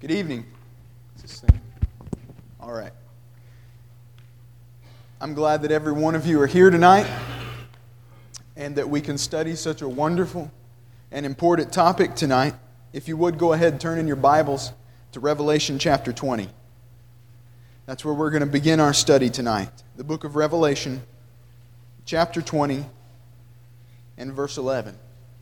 Good evening. Is this thing? All right. I'm glad that every one of you are here tonight and that we can study such a wonderful and important topic tonight. If you would, go ahead and turn in your Bibles to Revelation chapter 20. That's where we're going to begin our study tonight. The book of Revelation, chapter 20 and verse 11.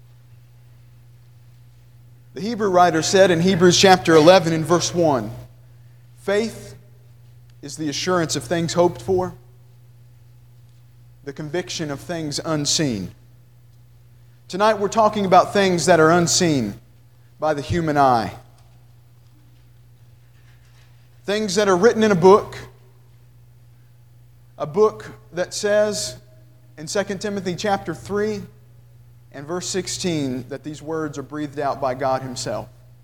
The Hebrew writer said in Hebrews chapter 11 and verse 1, "Faith is the assurance of things hoped for, the conviction of things unseen." Tonight we're talking about things that are unseen by the human eye. Things that are written in a book that says in 2 Timothy chapter 3 and verse 16 that these words are breathed out by God Himself.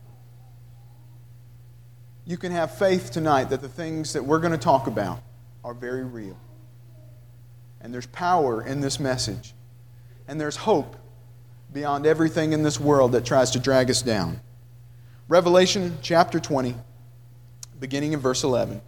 You can have faith tonight that the things that we're going to talk about are very real. And there's power in this message. And there's hope beyond everything in this world that tries to drag us down. Revelation chapter 20, beginning in verse 11.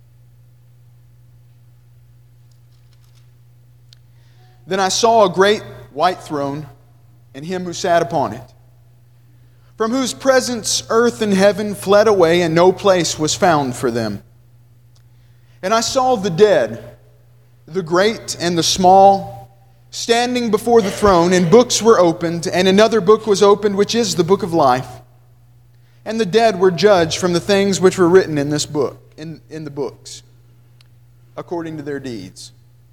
"Then I saw a great white throne, and Him who sat upon it, from whose presence earth and heaven fled away, and no place was found for them. And I saw the dead, the great and the small, standing before the throne, and books were opened, and another book was opened, which is the book of life. And the dead were judged from the things which were written in this book, in the books, according to their deeds.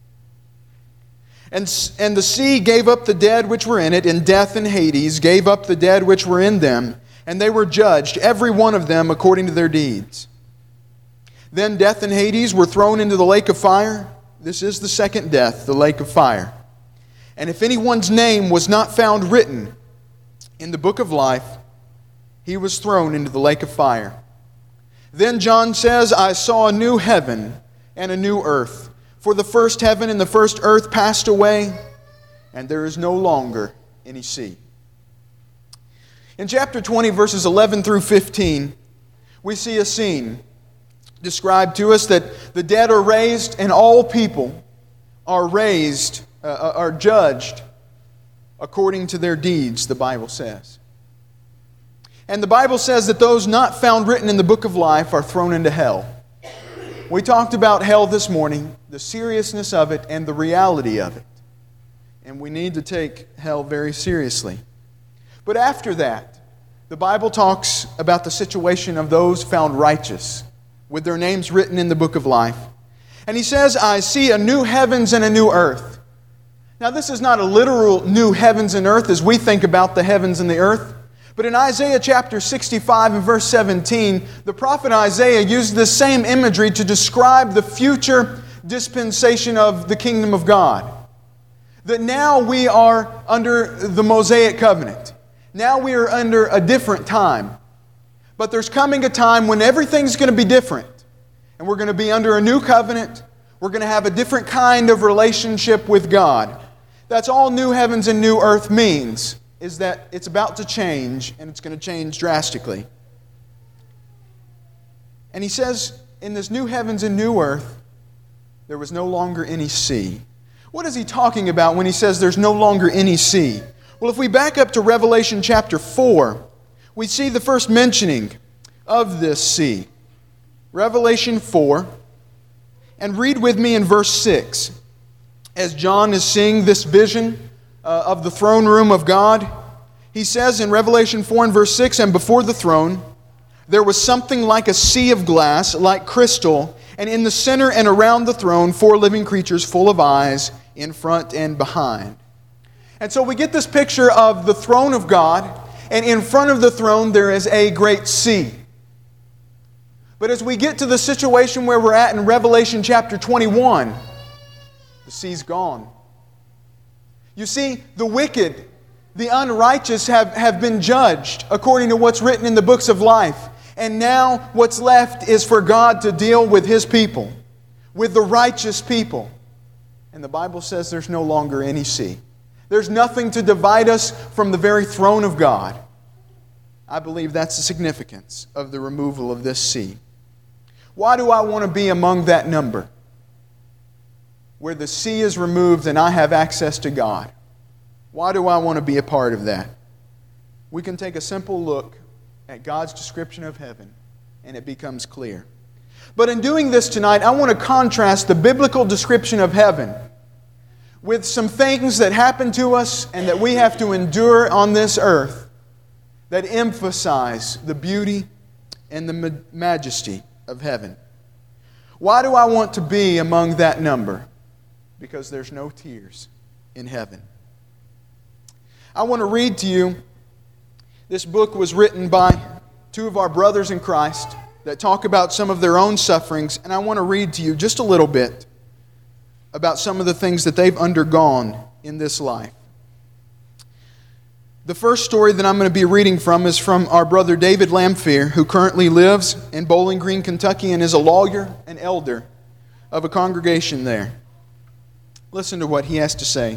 And the sea gave up the dead which were in it, and death and Hades gave up the dead which were in them, and they were judged, every one of them according to their deeds. Then death and Hades were thrown into the lake of fire. This is the second death, the lake of fire. And if anyone's name was not found written in the book of life, he was thrown into the lake of fire. Then John says, I saw a new heaven and a new earth. For the first heaven and the first earth passed away, and there is no longer any sea." In chapter 20, verses 11 through 15, we see a scene described to us that the dead are raised and all people are judged according to their deeds, the Bible says. And the Bible says that those not found written in the book of life are thrown into hell. We talked about hell this morning, the seriousness of it and the reality of it. And we need to take hell very seriously. But after that, the Bible talks about the situation of those found righteous, with their names written in the book of life. And He says, I see a new heavens and a new earth. Now this is not a literal new heavens and earth as we think about the heavens and the earth. But in Isaiah chapter 65 and verse 17, the prophet Isaiah used this same imagery to describe the future dispensation of the kingdom of God. That now we are under the Mosaic covenant. Now we are under a different time. But there's coming a time when everything's going to be different. And we're going to be under a new covenant. We're going to have a different kind of relationship with God. That's all new heavens and new earth means, is that it's about to change, and it's going to change drastically. And He says, in this new heavens and new earth, there was no longer any sea. What is He talking about when He says there's no longer any sea? Well, if we back up to Revelation chapter 4, we see the first mentioning of this sea. Revelation 4, and read with me in verse 6. As John is seeing this vision of the throne room of God, he says in Revelation 4 and verse 6, "And before the throne there was something like a sea of glass, like crystal, and in the center and around the throne 4 living creatures full of eyes in front and behind." And so we get this picture of the throne of God, and in front of the throne there is a great sea. But as we get to the situation where we're at in Revelation chapter 21, the sea's gone. You see, the wicked, the unrighteous have been judged according to what's written in the books of life. And now what's left is for God to deal with His people, with the righteous people. And the Bible says there's no longer any sea. There's nothing to divide us from the very throne of God. I believe that's the significance of the removal of this sea. Why do I want to be among that number? Where the sea is removed and I have access to God. Why do I want to be a part of that? We can take a simple look at God's description of heaven and it becomes clear. But in doing this tonight, I want to contrast the biblical description of heaven with some things that happen to us and that we have to endure on this earth that emphasize the beauty and the majesty of heaven. Why do I want to be among that number? Because there's no tears in heaven. I want to read to you, this book was written by two of our brothers in Christ that talk about some of their own sufferings, and I want to read to you just a little bit about some of the things that they've undergone in this life. The first story that I'm going to be reading from is from our brother David Lamphere, who currently lives in Bowling Green, Kentucky, and is a lawyer and elder of a congregation there. Listen to what he has to say.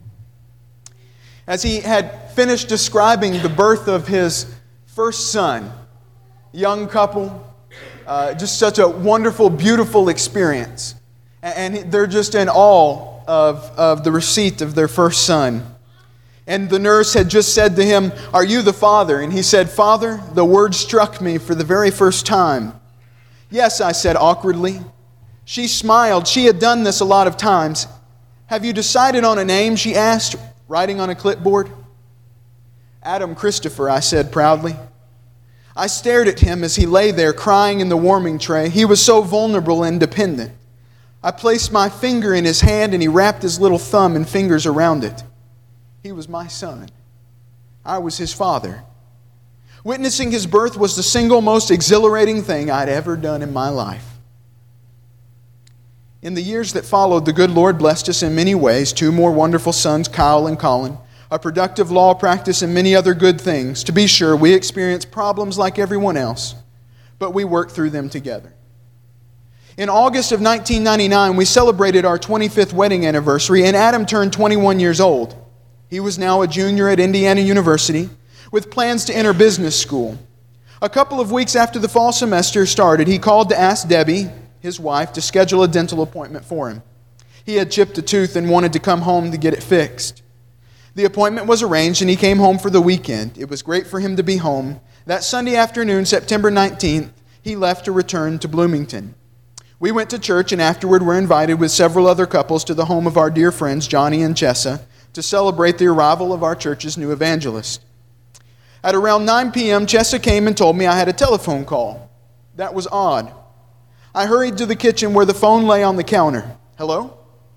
As he had finished describing the birth of his first son, young couple, just such a wonderful, beautiful experience. And they're just in awe of the receipt of their first son. And the nurse had just said to him, "Are you the father?" And he said, "Father, the word struck me for the very first time." "Yes," I said awkwardly. She smiled. She had done this a lot of times. "Have you decided on a name?" she asked, writing on a clipboard. "Adam Christopher," I said proudly. I stared at him as he lay there crying in the warming tray. He was so vulnerable and dependent. I placed my finger in his hand and he wrapped his little thumb and fingers around it. He was my son. I was his father. Witnessing his birth was the single most exhilarating thing I'd ever done in my life. In the years that followed, the good Lord blessed us in many ways. 2 more wonderful sons, Kyle and Colin, a productive law practice, and many other good things. To be sure, we experienced problems like everyone else, but we worked through them together. In August of 1999, we celebrated our 25th wedding anniversary, and Adam turned 21 years old. He was now a junior at Indiana University with plans to enter business school. A couple of weeks after the fall semester started, he called to ask Debbie, his wife, to schedule a dental appointment for him. He had chipped a tooth and wanted to come home to get it fixed. The appointment was arranged and he came home for the weekend. It was great for him to be home. That Sunday afternoon, September 19th, he left to return to Bloomington. We went to church and afterward were invited with several other couples to the home of our dear friends Johnny and Chessa to celebrate the arrival of our church's new evangelist. At around 9 p.m., Chessa came and told me I had a telephone call. That was odd. I hurried to the kitchen where the phone lay on the counter. "Hello?"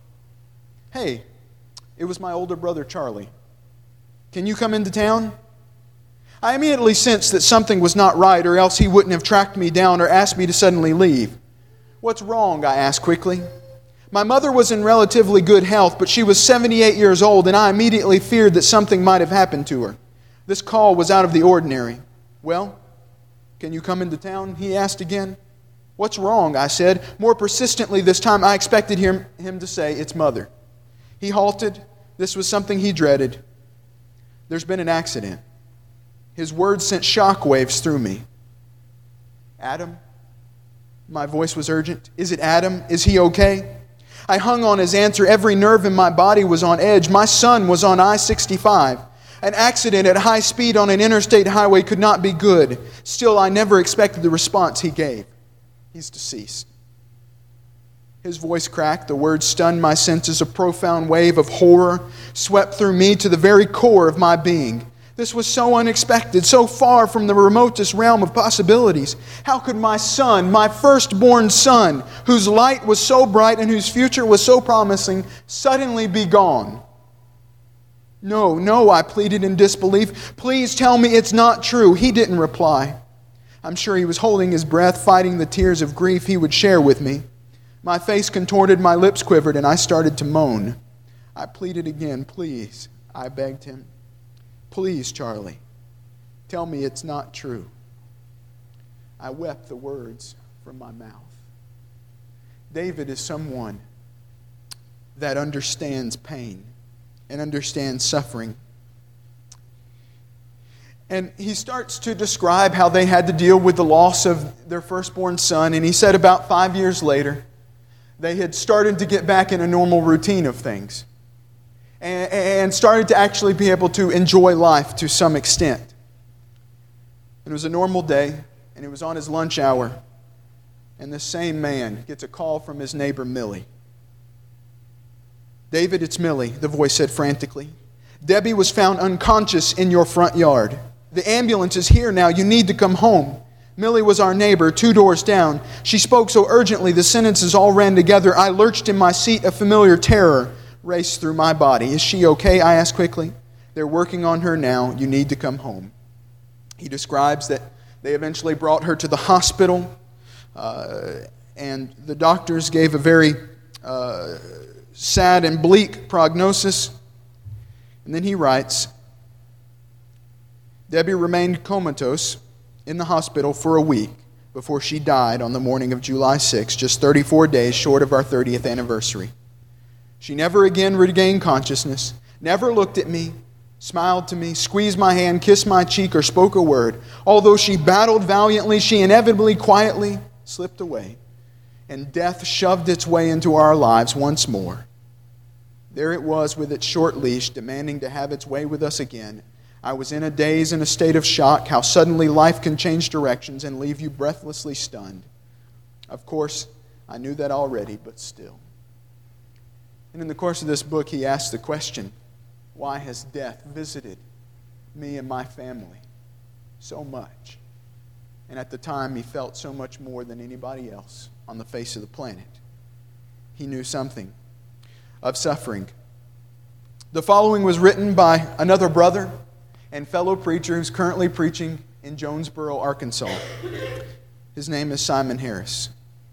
"Hey, it was my older brother Charlie. Can you come into town?" I immediately sensed that something was not right, or else he wouldn't have tracked me down or asked me to suddenly leave. "What's wrong?" I asked quickly. My mother was in relatively good health, but she was 78 years old, and I immediately feared that something might have happened to her. This call was out of the ordinary. "Well, can you come into town?" he asked again. "What's wrong?" I said. More persistently this time, I expected him to say, "It's Mother." He halted. This was something he dreaded. "There's been an accident." His words sent shockwaves through me. "Adam?" My voice was urgent. "Is it Adam? Is he okay?" I hung on his answer. Every nerve in my body was on edge. My son was on I-65. An accident at high speed on an interstate highway could not be good. Still, I never expected the response he gave. "He's deceased." His voice cracked. The words stunned my senses. A profound wave of horror swept through me to the very core of my being. This was so unexpected, so far from the remotest realm of possibilities. How could my son, my firstborn son, whose light was so bright and whose future was so promising, suddenly be gone? "No, no," I pleaded in disbelief. "Please tell me it's not true." He didn't reply. I'm sure he was holding his breath, fighting the tears of grief he would share with me. My face contorted, my lips quivered, and I started to moan. I pleaded again. "Please," I begged him. "Please, Charlie, tell me it's not true." I wept the words from my mouth. David is someone that understands pain and understands suffering. And he starts to describe how they had to deal with the loss of their firstborn son. And he said about 5 years later, they had started to get back in a normal routine of things. And started to actually be able to enjoy life to some extent. It was a normal day, and it was on his lunch hour. And this same man gets a call from his neighbor, Millie. "David, it's Millie," the voice said frantically. "Debbie was found unconscious in your front yard. The ambulance is here now. You need to come home." Millie was our neighbor, 2 doors down. She spoke so urgently the sentences all ran together. I lurched in my seat. A familiar terror raced through my body. "Is she okay?" I asked quickly. "They're working on her now. You need to come home." He describes that they eventually brought her to the hospital, and the doctors gave a very sad and bleak prognosis. And then he writes, "Debbie remained comatose in the hospital for a week before she died on the morning of July 6, just 34 days short of our 30th anniversary. She never again regained consciousness, never looked at me, smiled to me, squeezed my hand, kissed my cheek, or spoke a word. Although she battled valiantly, she inevitably, quietly slipped away, and death shoved its way into our lives once more. There it was with its short leash, demanding to have its way with us again. I was in a daze and a state of shock, how suddenly life can change directions and leave you breathlessly stunned. Of course, I knew that already, but still." And in the course of this book, he asks the question, why has death visited me and my family so much? And at the time, he felt so much more than anybody else on the face of the planet. He knew something of suffering. The following was written by another brother and fellow preacher who's currently preaching in Jonesboro, Arkansas. His name is Simon Harris.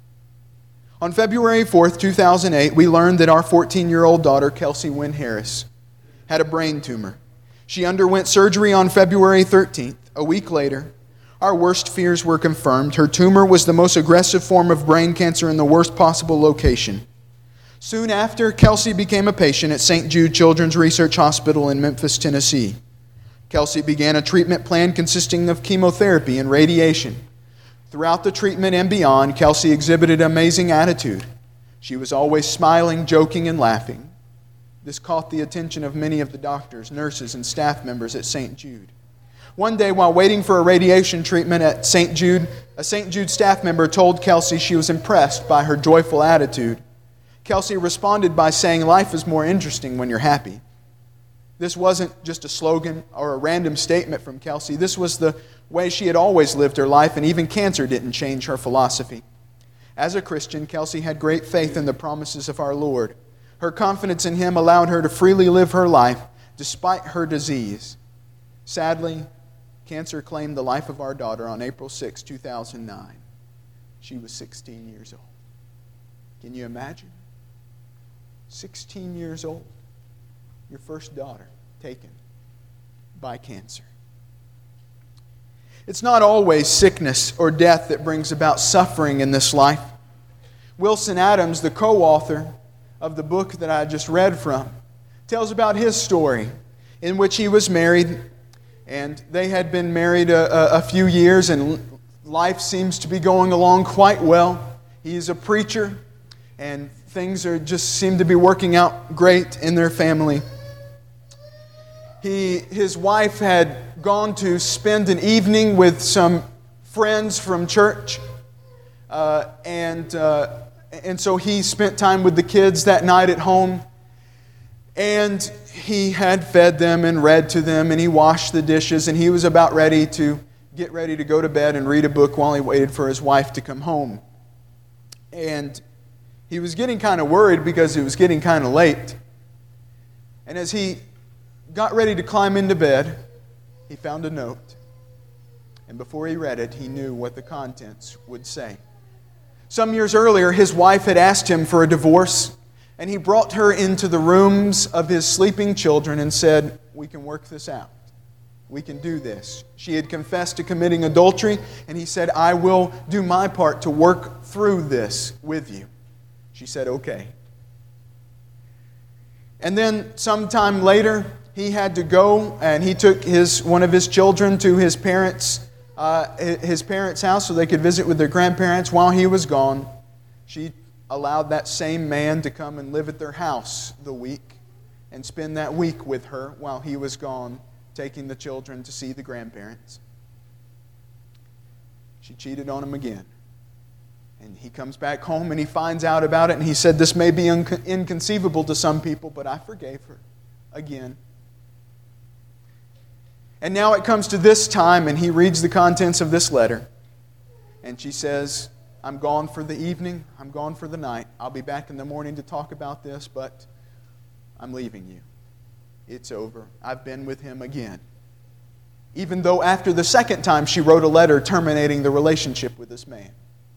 On February 4th, 2008, we learned that our 14-year-old daughter, Kelsey Wynn Harris, had a brain tumor. She underwent surgery on February 13th. A week later, our worst fears were confirmed. Her tumor was the most aggressive form of brain cancer in the worst possible location. Soon after, Kelsey became a patient at St. Jude Children's Research Hospital in Memphis, Tennessee. Kelsey began a treatment plan consisting of chemotherapy and radiation. Throughout the treatment and beyond, Kelsey exhibited an amazing attitude. She was always smiling, joking, and laughing. This caught the attention of many of the doctors, nurses, and staff members at St. Jude. One day, while waiting for a radiation treatment at St. Jude, a St. Jude staff member told Kelsey she was impressed by her joyful attitude. Kelsey responded by saying, "Life is more interesting when you're happy." This wasn't just a slogan or a random statement from Kelsey. This was the way she had always lived her life, and even cancer didn't change her philosophy. As a Christian, Kelsey had great faith in the promises of our Lord. Her confidence in Him allowed her to freely live her life despite her disease. Sadly, cancer claimed the life of our daughter on April 6, 2009. She was 16 years old. Can you imagine? 16 years old. Your first daughter taken by cancer. It's not always sickness or death that brings about suffering in this life. Wilson Adams, the co-author of the book that I just read from, tells about his story in which he was married, and they had been married a few years, and life seems to be going along quite well. He's a preacher, and things just seem to be working out great in their family. His wife had gone to spend an evening with some friends from church, and so he spent time with the kids that night at home, and he had fed them and read to them, and he washed the dishes, and he was about ready to get ready to go to bed and read a book while he waited for his wife to come home. And he was getting kind of worried because it was getting kind of late. And as he got ready to climb into bed, he found a note. And before he read it, he knew what the contents would say. Some years earlier, his wife had asked him for a divorce, and he brought her into the rooms of his sleeping children and said, "We can work this out. We can do this." She had confessed to committing adultery, and he said, "I will do my part to work through this with you." She said, "Okay." And then sometime later, he had to go, and he took one of his children to his parents' house so they could visit with their grandparents. While he was gone, she allowed that same man to come and live at their house the week and spend that week with her while he was gone, taking the children to see the grandparents. She cheated on him again. And he comes back home and he finds out about it, and he said, "This may be inconceivable to some people, but I forgave her again." And now it comes to this time, and he reads the contents of this letter. And she says, "I'm gone for the evening. I'm gone for the night. I'll be back in the morning to talk about this, but I'm leaving you. It's over. I've been with him again." Even though after the second time she wrote a letter terminating the relationship with this man.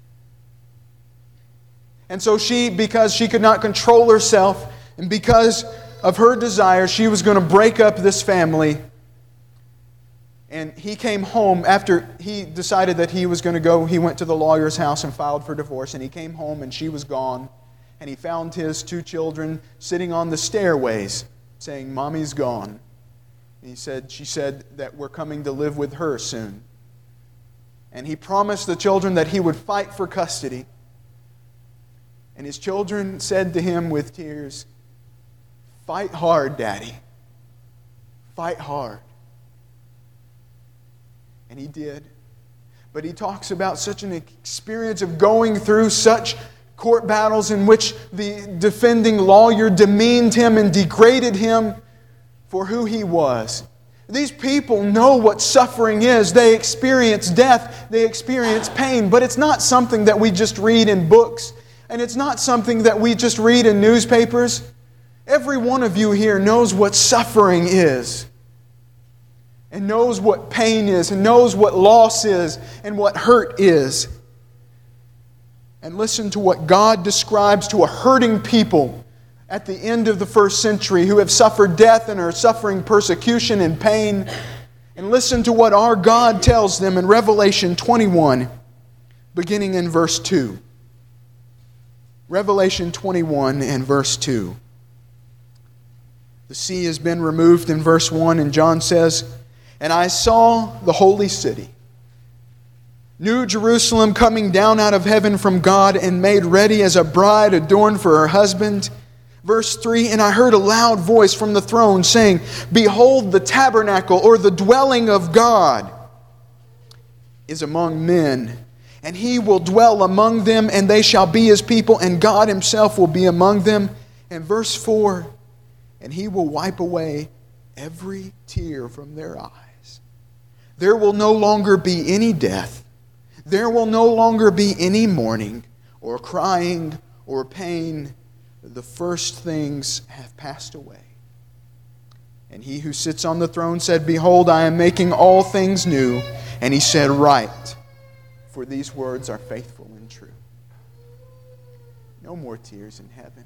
And so because she could not control herself, and because of her desire, she was going to break up this family. And he came home after he decided that he was going to go. He went to the lawyer's house and filed for divorce. And he came home and she was gone. And he found his 2 children sitting on the stairways saying, "Mommy's gone." And she said that we're coming to live with her soon. And he promised the children that he would fight for custody. And his children said to him with tears, "Fight hard, Daddy. Fight hard." And he did. But he talks about such an experience of going through such court battles in which the defending lawyer demeaned him and degraded him for who he was. These people know what suffering is. They experience death. They experience pain. But it's not something that we just read in books. And it's not something that we just read in newspapers. Every one of you here knows what suffering is. And knows what pain is. And knows what loss is. And what hurt is. And listen to what God describes to a hurting people at the end of the first century who have suffered death and are suffering persecution and pain. And listen to what our God tells them in Revelation 21, beginning in verse 2. Revelation 21 and verse 2. The sea has been removed in verse 1, and John says, "And I saw the holy city, New Jerusalem, coming down out of heaven from God and made ready as a bride adorned for her husband." Verse 3, "And I heard a loud voice from the throne saying, 'Behold, the tabernacle,'" or the dwelling of God, "'is among men. And He will dwell among them, and they shall be His people, and God Himself will be among them." And verse 4, "And He will wipe away every tear from their eyes. There will no longer be any death. There will no longer be any mourning, or crying, or pain. The first things have passed away." And He who sits on the throne said, "Behold, I am making all things new." And He said, "Write, for these words are faithful and true." No more tears in heaven.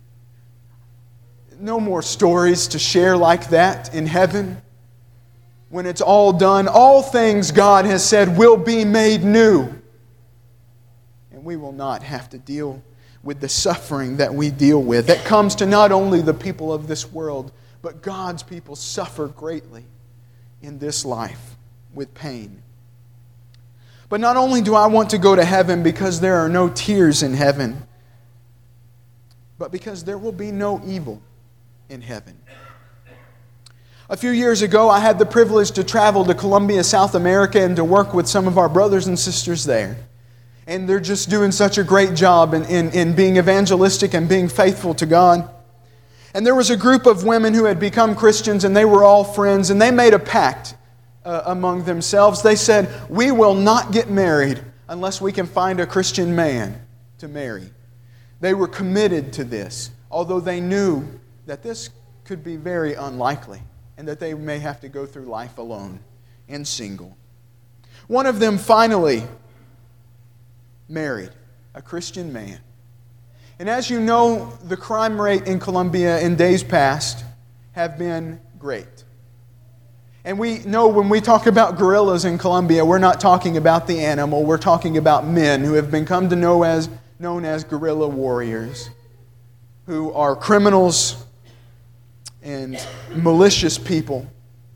No more stories to share like that in heaven. When it's all done, all things God has said will be made new. And we will not have to deal with the suffering that we deal with. That comes to not only the people of this world, but God's people suffer greatly in this life with pain. But not only do I want to go to heaven because there are no tears in heaven, but because there will be no evil in heaven. A few years ago, I had the privilege to travel to Colombia, South America, and to work with some of our brothers and sisters there. And they're just doing such a great job in being evangelistic and being faithful to God. And there was a group of women who had become Christians, and they were all friends, and they made a pact among themselves. They said, "We will not get married unless we can find a Christian man to marry." They were committed to this, although they knew that this could be very unlikely and that they may have to go through life alone and single. One of them finally married a Christian man. And as you know, the crime rate in Colombia in days past have been great. And we know when we talk about guerrillas in Colombia, we're not talking about the animal, we're talking about men who have become known as guerrilla warriors, who are criminals and malicious people.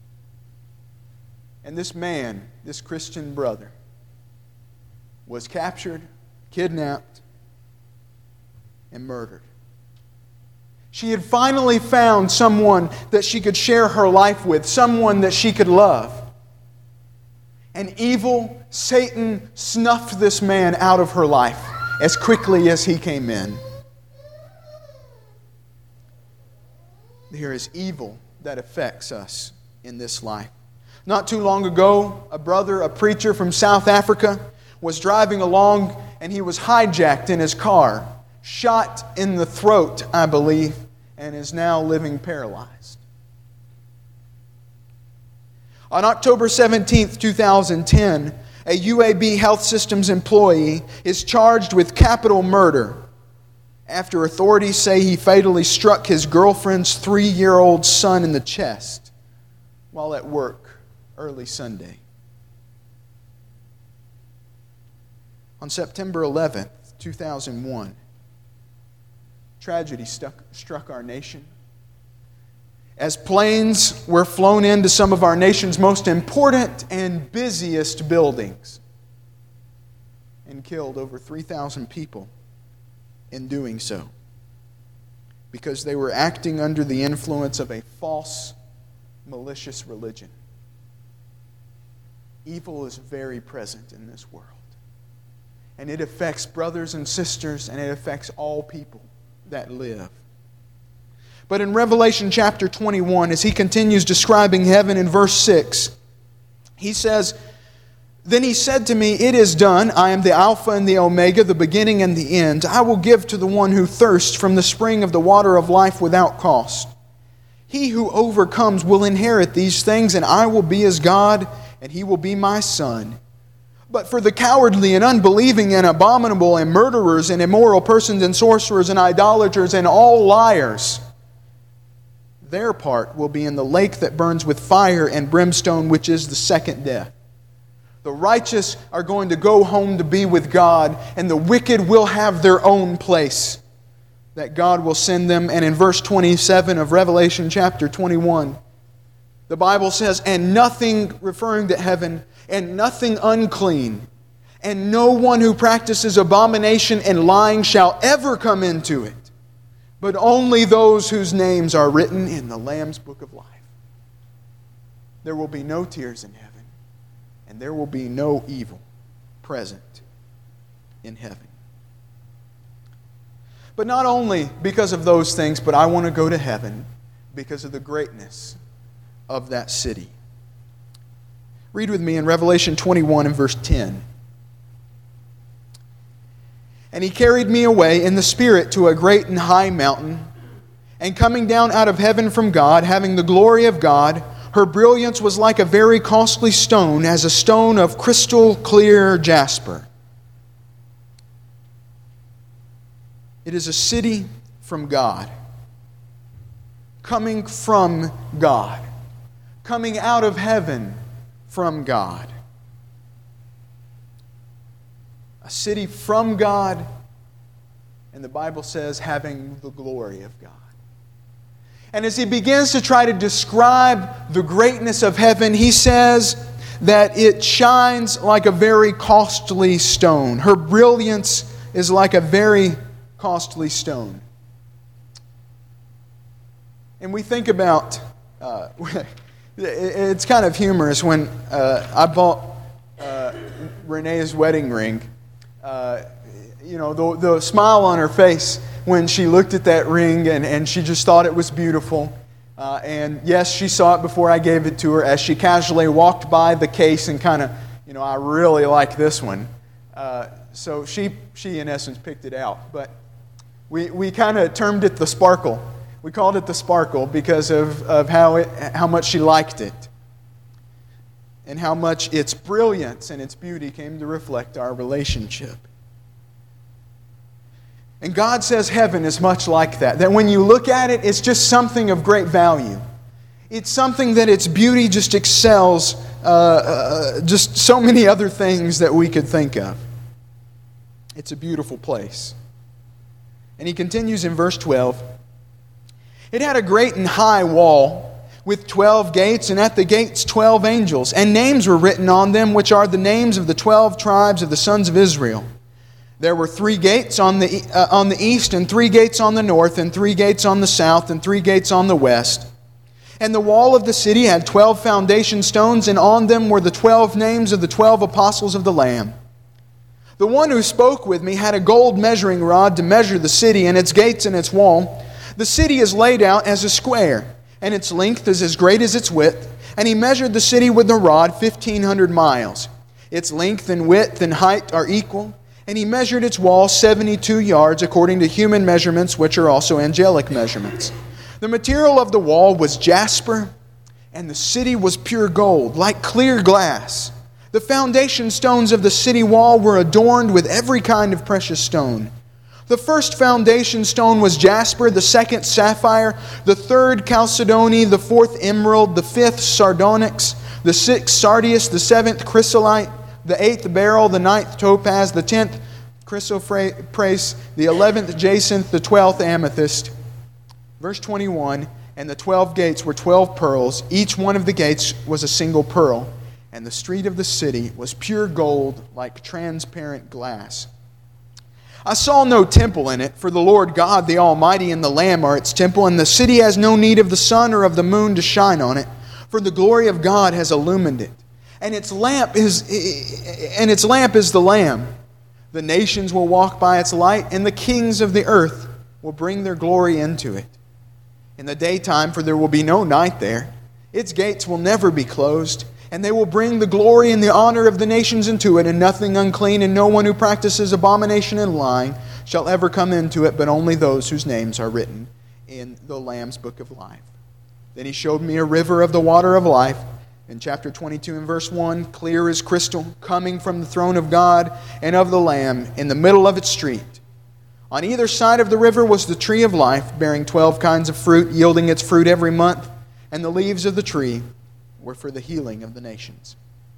And this man, this Christian brother, was captured, kidnapped, and murdered. She had finally found someone that she could share her life with, someone that she could love. And evil Satan snuffed this man out of her life as quickly as he came in. There is evil that affects us in this life. Not too long ago, a brother, a preacher from South Africa, was driving along and he was hijacked in his car, shot in the throat, I believe, and is now living paralyzed. On October 17th, 2010, a UAB Health Systems employee is charged with capital murder after authorities say he fatally struck his girlfriend's 3-year-old son in the chest while at work early Sunday. On September 11th, 2001, tragedy struck our nation as planes were flown into some of our nation's most important and busiest buildings and killed over 3,000 people in doing so because they were acting under the influence of a false, malicious religion. Evil is very present in this world. And it affects brothers and sisters, and it affects all people that live. But in Revelation chapter 21, as he continues describing heaven in verse 6, he says, "Then he said to me, 'It is done. I am the Alpha and the Omega, the beginning and the end. I will give to the one who thirsts from the spring of the water of life without cost. He who overcomes will inherit these things, and I will be his God, and he will be my son. But for the cowardly and unbelieving and abominable and murderers and immoral persons and sorcerers and idolaters and all liars, their part will be in the lake that burns with fire and brimstone, which is the second death.' The righteous are going to go home to be with God, and the wicked will have their own place that God will send them." And in verse 27 of Revelation chapter 21, the Bible says, "And nothing," referring to heaven, "and nothing unclean, and no one who practices abomination and lying shall ever come into it, but only those whose names are written in the Lamb's book of life." There will be no tears in heaven, and there will be no evil present in heaven. But not only because of those things, but I want to go to heaven because of the greatness of that city. Read with me in Revelation 21 and verse 10. "And he carried me away in the Spirit to a great and high mountain, and coming down out of heaven from God, having the glory of God, her brilliance was like a very costly stone, as a stone of crystal clear jasper." It is a city from God, coming from God, coming out of heaven from God. A city from God, and the Bible says having the glory of God. And as he begins to try to describe the greatness of heaven, he says that it shines like a very costly stone. Her brilliance is like a very costly stone. And we think about, it's kind of humorous when I bought Renee's wedding ring. The smile on her face when she looked at that ring and she just thought it was beautiful. And yes, she saw it before I gave it to her as she casually walked by the case and kind of, I really like this one. So she in essence picked it out. But we kind of termed it the Sparkle. We called it the Sparkle because of how much she liked it and how much its brilliance and its beauty came to reflect our relationship. And God says heaven is much like that. That when you look at it, it's just something of great value. It's something that its beauty just excels just so many other things that we could think of. It's a beautiful place. And he continues in verse 12. It had a great and high wall with 12 gates, and at the gates 12 angels, and names were written on them, which are the names of the 12 tribes of the sons of Israel. There were 3 gates on the east, and 3 gates on the north, and 3 gates on the south, and 3 gates on the west. And the wall of the city had 12 foundation stones, and on them were the 12 names of the 12 apostles of the Lamb. The one who spoke with me had a gold measuring rod to measure the city and its gates and its wall. The city is laid out as a square, and its length is as great as its width. And he measured the city with the rod 1,500 miles. Its length and width and height are equal. And he measured its wall 72 yards according to human measurements, which are also angelic measurements. The material of the wall was jasper, and the city was pure gold, like clear glass. The foundation stones of the city wall were adorned with every kind of precious stone. The first foundation stone was jasper, the second sapphire, the third chalcedony, the fourth emerald, the fifth sardonyx, the sixth sardius, the seventh chrysolite, the eighth beryl, the ninth topaz, the 10th chrysoprase, the 11th jacinth, the 12th amethyst. Verse 21, and the 12 gates were 12 pearls. Each one of the gates was a single pearl. And the street of the city was pure gold, like transparent glass. I saw no temple in it, for the Lord God, the Almighty, and the Lamb are its temple, and the city has no need of the sun or of the moon to shine on it, for the glory of God has illumined it. And its lamp is the Lamb. The nations will walk by its light, and the kings of the earth will bring their glory into it. In the daytime, for there will be no night there, its gates will never be closed. And they will bring the glory and the honor of the nations into it, and nothing unclean and no one who practices abomination and lying shall ever come into it, but only those whose names are written in the Lamb's book of life. Then he showed me a river of the water of life, in chapter 22 and verse 1, clear as crystal, coming from the throne of God and of the Lamb in the middle of its street. On either side of the river was the tree of life, bearing 12 kinds of fruit, yielding its fruit every month, and the leaves of the tree were for the healing of the nations.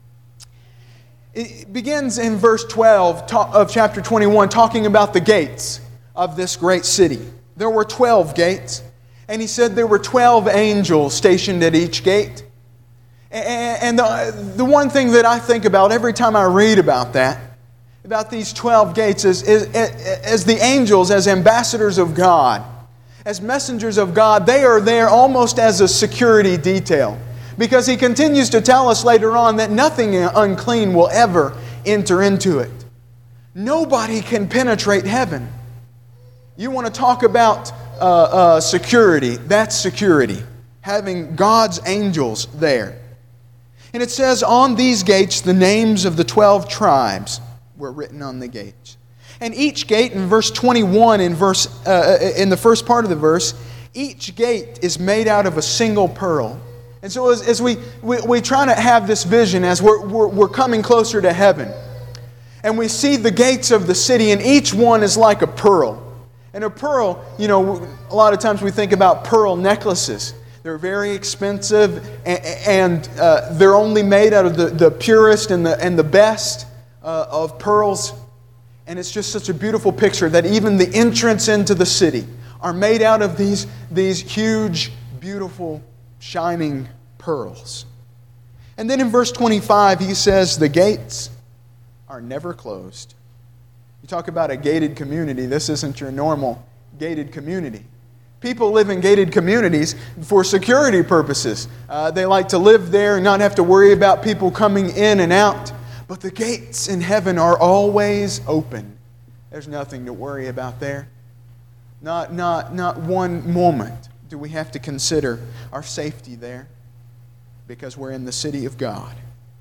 It begins in verse 12 of chapter 21 talking about the gates of this great city. There were 12 gates, and he said there were 12 angels stationed at each gate. And the one thing that I think about every time I read about that, about these 12 gates, is as the angels, as ambassadors of God, as messengers of God, they are there almost as a security detail. Because he continues to tell us later on that nothing unclean will ever enter into it. Nobody can penetrate heaven. You want to talk about security, that's security. Having God's angels there. And it says, on these gates the names of the 12 tribes were written on the gates. And each gate, in verse 21, in the first part of the verse, each gate is made out of a single pearl. And so as we try to have this vision as we're coming closer to heaven, and we see the gates of the city, and each one is like a pearl. And a pearl, a lot of times we think about pearl necklaces. They're very expensive, and they're only made out of the purest and the best of pearls. And it's just such a beautiful picture that even the entrance into the city are made out of these huge, beautiful, shining pearls. And then in verse 25 he says the gates are never closed. You talk about a gated community. This isn't your normal gated community. People live in gated communities for security purposes. They like to live there and not have to worry about people coming in and out. But the gates in heaven are always open. There's nothing to worry about there. Not one moment do we have to consider our safety there, because we're in the city of God.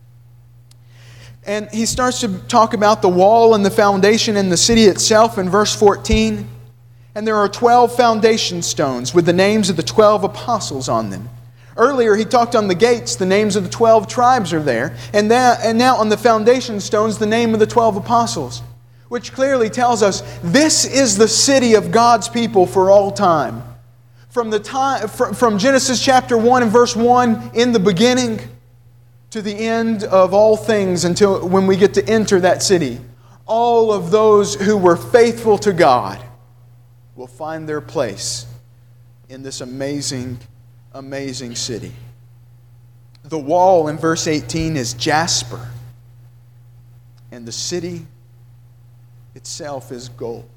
And he starts to talk about the wall and the foundation and the city itself in verse 14. And there are 12 foundation stones with the names of the 12 apostles on them. Earlier he talked on the gates, the names of the 12 tribes are there. And now on the foundation stones, the name of the 12 apostles. Which clearly tells us this is the city of God's people for all time. From Genesis chapter 1 and verse 1, in the beginning, to the end of all things until when we get to enter that city, all of those who were faithful to God will find their place in this amazing, amazing city. The wall in verse 18 is jasper, and the city itself is gold.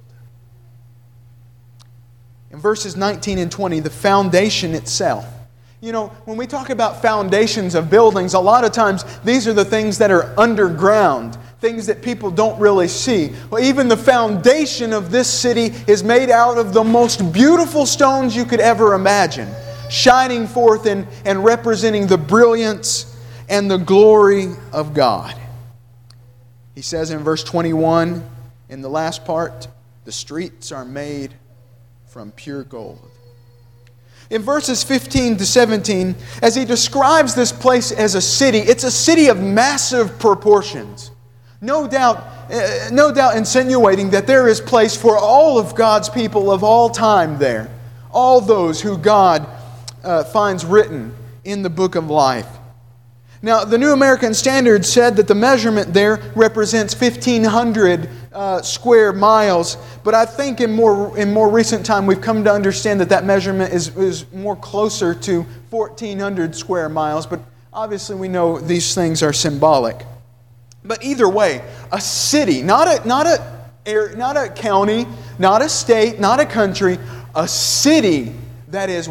In verses 19 and 20, the foundation itself. You know, when we talk about foundations of buildings, a lot of times these are the things that are underground, things that people don't really see. Well, even the foundation of this city is made out of the most beautiful stones you could ever imagine, shining forth and representing the brilliance and the glory of God. He says in verse 21, in the last part, the streets are made from pure gold. In verses 15 to 17, as he describes this place as a city, it's a city of massive proportions. No doubt insinuating that there is place for all of God's people of all time there. All those who God finds written in the book of life. Now, the New American Standard said that the measurement there represents 1,500 square miles, but I think in more recent time we've come to understand that measurement is more closer to 1,400 square miles, but obviously we know these things are symbolic. But either way, a city, not a county, not a state, not a country, a city that is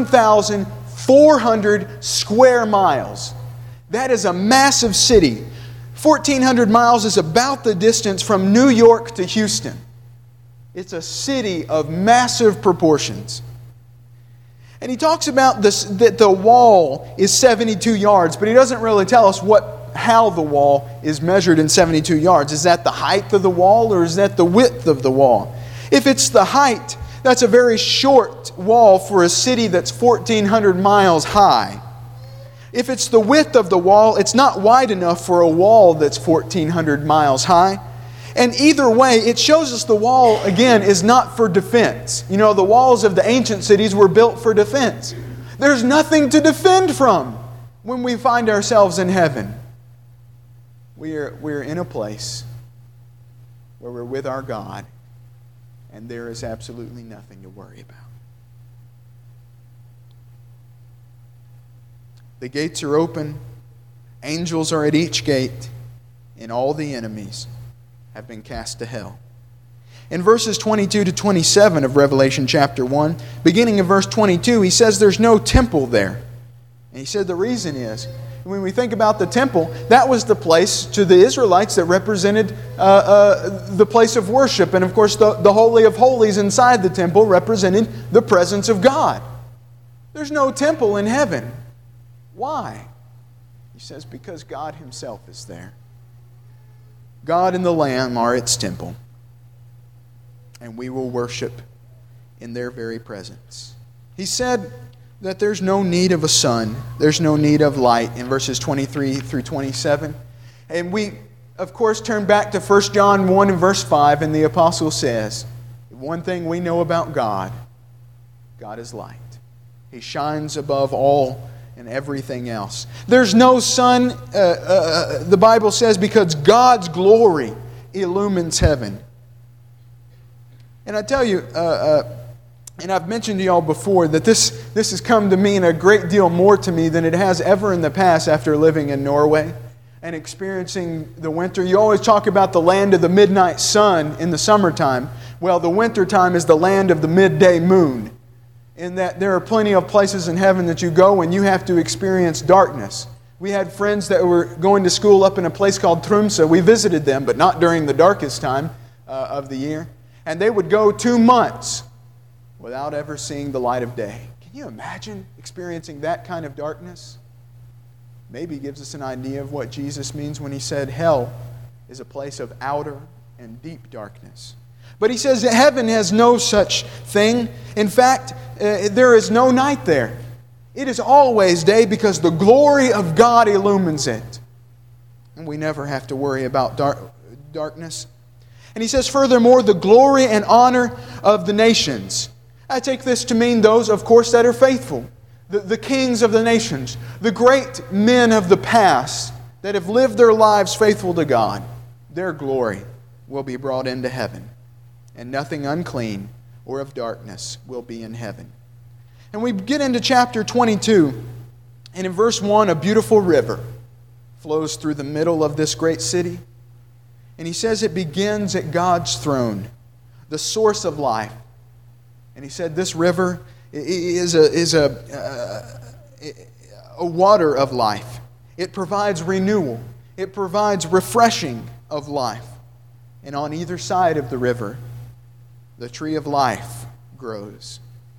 1,400 square miles. That is a massive city. 1,400 miles is about the distance from New York to Houston. It's a city of massive proportions. And he talks about this, that the wall is 72 yards, but he doesn't really tell us how the wall is measured in 72 yards. Is that the height of the wall, or is that the width of the wall? If it's the height, that's a very short wall for a city that's 1,400 miles high. If it's the width of the wall, it's not wide enough for a wall that's 1,400 miles high. And either way, it shows us the wall, again, is not for defense. You know, the walls of the ancient cities were built for defense. There's nothing to defend from when we find ourselves in heaven. We're in a place where we're with our God, and there is absolutely nothing to worry about. The gates are open, angels are at each gate, and all the enemies have been cast to hell. In verses 22 to 27 of Revelation chapter 1, beginning in verse 22, he says there's no temple there. And he said the reason is, when we think about the temple, that was the place to the Israelites that represented the place of worship. And of course, the Holy of Holies inside the temple represented the presence of God. There's no temple in heaven. Why? He says, because God Himself is there. God and the Lamb are its temple. And we will worship in their very presence. He said that there's no need of a sun. There's no need of light in verses 23 through 27. And we, of course, turn back to 1 John 1 and verse 5, and the apostle says, one thing we know about God, God is light. He shines above all and everything else. There's no sun, the Bible says, because God's glory illumines heaven. And I tell you, and I've mentioned to y'all before, that this has come to mean a great deal more to me than it has ever in the past after living in Norway and experiencing the winter. You always talk about the land of the midnight sun in the summertime. Well, the wintertime is the land of the midday moon, in that there are plenty of places in heaven that you go and you have to experience darkness. We had friends that were going to school up in a place called Tromsø. We visited them, but not during the darkest time of the year. And they would go 2 months without ever seeing the light of day. Can you imagine experiencing that kind of darkness? Maybe gives us an idea of what Jesus means when He said hell is a place of outer and deep darkness. But He says that heaven has no such thing. In fact, there is no night there. It is always day because the glory of God illumines it. And we never have to worry about darkness. And He says, furthermore, the glory and honor of the nations. I take this to mean those, of course, that are faithful. The kings of the nations. The great men of the past that have lived their lives faithful to God. Their glory will be brought into heaven. And nothing unclean or of darkness will be in heaven. And we get into chapter 22, and in verse 1, a beautiful river flows through the middle of this great city. And he says it begins at God's throne, the source of life. And he said this river is a water of life. It provides renewal. It provides refreshing of life. And on either side of the river, the tree of life grows.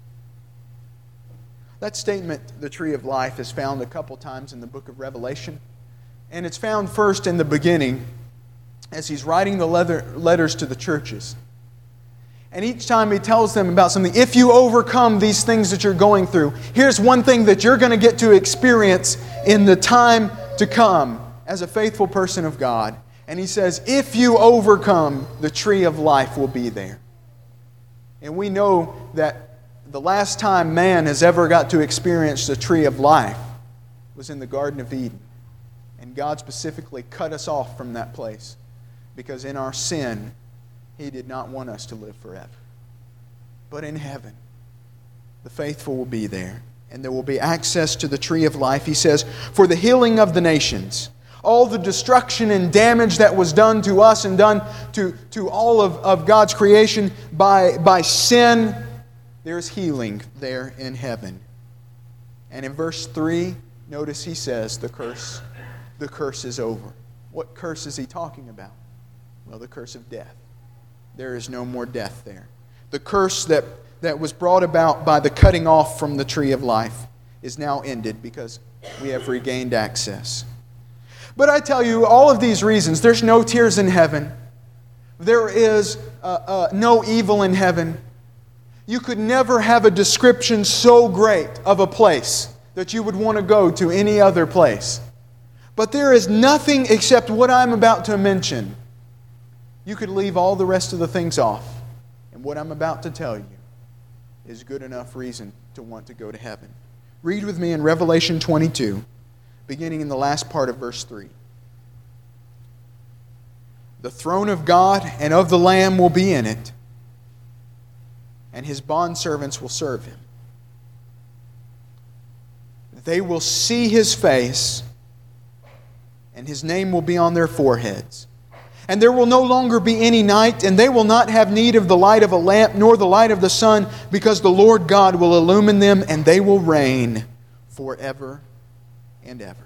That statement, the tree of life, is found a couple times in the book of Revelation. And it's found first in the beginning as he's writing the letters to the churches. And each time he tells them about something. If you overcome these things that you're going through, here's one thing that you're going to get to experience in the time to come as a faithful person of God. And he says, if you overcome, the tree of life will be there. And we know that the last time man has ever got to experience the tree of life was in the Garden of Eden. And God specifically cut us off from that place because in our sin, He did not want us to live forever. But in heaven, the faithful will be there, and there will be access to the tree of life. He says, for the healing of the nations, all the destruction and damage that was done to us and done to all of God's creation by sin, there's healing there in heaven. And in verse 3, notice he says the curse is over. What curse is he talking about? Well, the curse of death. There is no more death there. The curse that was brought about by the cutting off from the tree of life is now ended because we have regained access. But I tell you, all of these reasons, there's no tears in heaven. There is no evil in heaven. You could never have a description so great of a place that you would want to go to any other place. But there is nothing except what I'm about to mention. You could leave all the rest of the things off. And what I'm about to tell you is good enough reason to want to go to heaven. Read with me in Revelation 22, beginning in the last part of verse 3. The throne of God and of the Lamb will be in it, and His bondservants will serve Him. They will see His face, and His name will be on their foreheads. And there will no longer be any night, and they will not have need of the light of a lamp, nor the light of the sun, because the Lord God will illumine them, and they will reign forever and ever.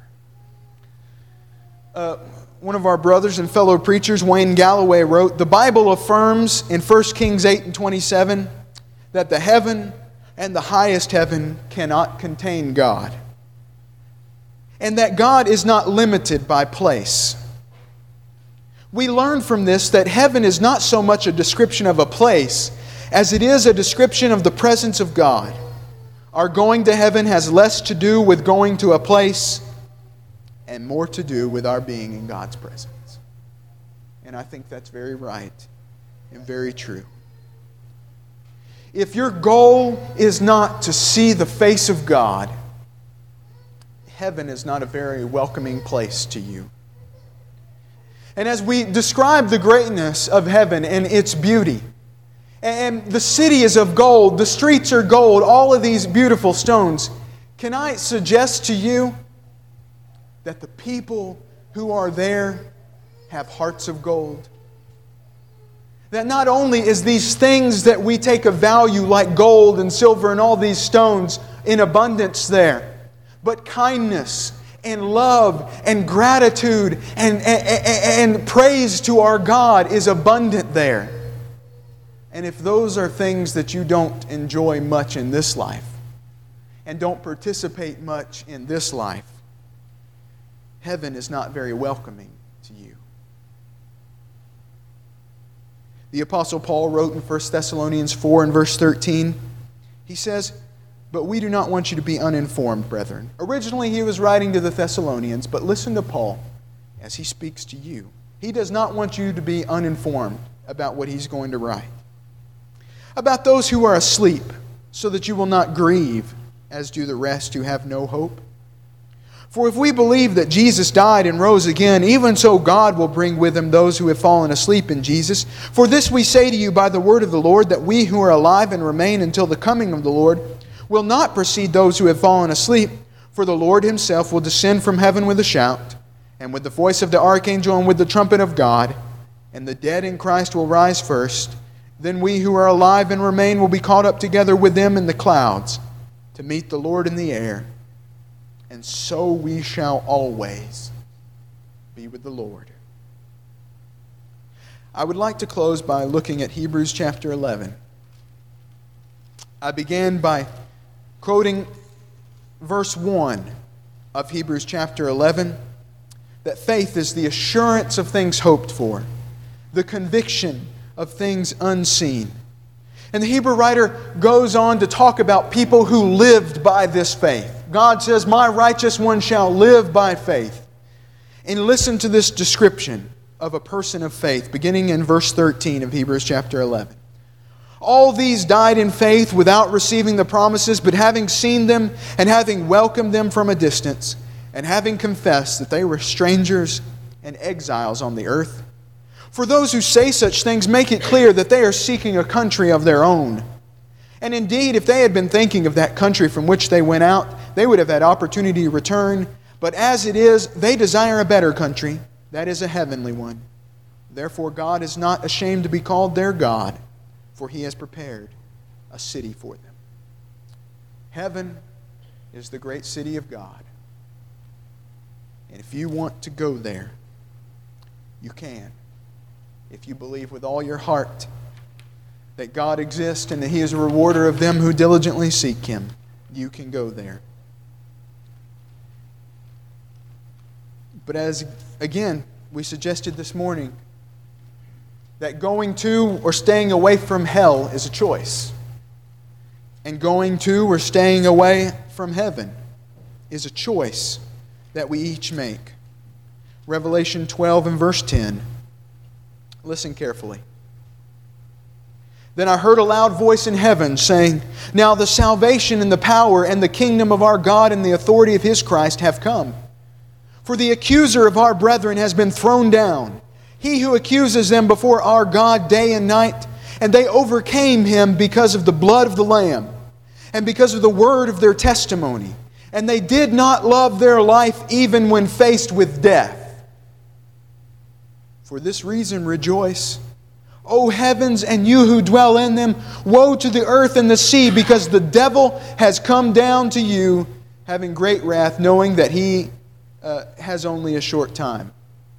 One of our brothers and fellow preachers, Wayne Galloway, wrote, the Bible affirms in 1 Kings 8:27 that the heaven and the highest heaven cannot contain God. And that God is not limited by place. We learn from this that heaven is not so much a description of a place as it is a description of the presence of God. Our going to heaven has less to do with going to a place and more to do with our being in God's presence. And I think that's very right and very true. If your goal is not to see the face of God, heaven is not a very welcoming place to you. And as we describe the greatness of heaven and its beauty, and the city is of gold, the streets are gold, all of these beautiful stones, can I suggest to you that the people who are there have hearts of gold? That not only is these things that we take of value like gold and silver and all these stones in abundance there, but kindness and love and gratitude and praise to our God is abundant there. And if those are things that you don't enjoy much in this life and don't participate much in this life, heaven is not very welcoming to you. The Apostle Paul wrote in 1 Thessalonians 4 and verse 13, he says, but we do not want you to be uninformed, brethren. Originally he was writing to the Thessalonians, but listen to Paul as he speaks to you. He does not want you to be uninformed about what he's going to write. About those who are asleep, so that you will not grieve, as do the rest who have no hope. For if we believe that Jesus died and rose again, even so God will bring with Him those who have fallen asleep in Jesus. For this we say to you by the word of the Lord, that we who are alive and remain until the coming of the Lord will not precede those who have fallen asleep, for the Lord himself will descend from heaven with a shout, and with the voice of the archangel, and with the trumpet of God, and the dead in Christ will rise first. Then we who are alive and remain will be caught up together with them in the clouds to meet the Lord in the air. And so we shall always be with the Lord. I would like to close by looking at Hebrews chapter 11. I began by quoting verse 1 of Hebrews chapter 11, that faith is the assurance of things hoped for, the conviction of things unseen. And the Hebrew writer goes on to talk about people who lived by this faith. God says, "My righteous one shall live by faith." And listen to this description of a person of faith, beginning in verse 13 of Hebrews chapter 11. "All these died in faith without receiving the promises, but having seen them and having welcomed them from a distance, and having confessed that they were strangers and exiles on the earth. For those who say such things make it clear that they are seeking a country of their own. And indeed, if they had been thinking of that country from which they went out, they would have had opportunity to return. But as it is, they desire a better country, that is a heavenly one. Therefore God is not ashamed to be called their God, for He has prepared a city for them." Heaven is the great city of God. And if you want to go there, you can. If you believe with all your heart that God exists and that He is a rewarder of them who diligently seek Him, you can go there. But as, again, we suggested this morning, that going to or staying away from hell is a choice. And going to or staying away from heaven is a choice that we each make. Revelation 12 and verse 10. Listen carefully. "Then I heard a loud voice in heaven saying, 'Now the salvation and the power and the kingdom of our God and the authority of His Christ have come. For the accuser of our brethren has been thrown down, he who accuses them before our God day and night. And they overcame him because of the blood of the Lamb and because of the word of their testimony. And they did not love their life even when faced with death. For this reason rejoice, O heavens, and you who dwell in them. Woe to the earth and the sea, because the devil has come down to you, having great wrath, knowing that he has only a short time.'"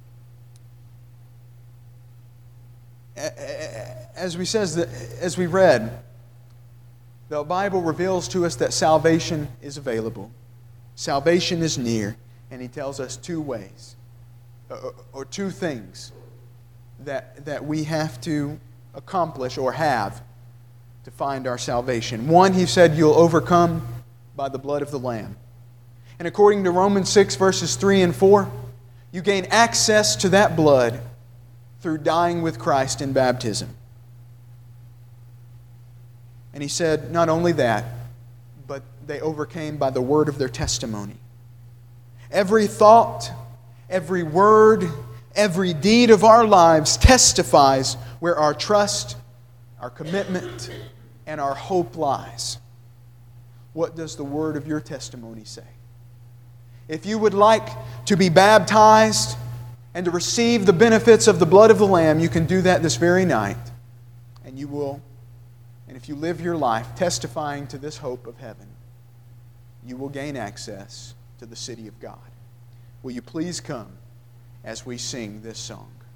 As we read, the Bible reveals to us that salvation is available. Salvation is near, and He tells us two ways, or two things that we have to accomplish or have to find our salvation. One, He said, you'll overcome by the blood of the Lamb. And according to Romans 6 verses 3 and 4, you gain access to that blood through dying with Christ in baptism. And He said not only that, but they overcame by the word of their testimony. Every thought, every word, every deed of our lives testifies where our trust, our commitment, and our hope lies. What does the word of your testimony say? If you would like to be baptized and to receive the benefits of the blood of the Lamb, you can do that this very night. And you will, and if you live your life testifying to this hope of heaven, you will gain access to the city of God. Will you please come as we sing this song?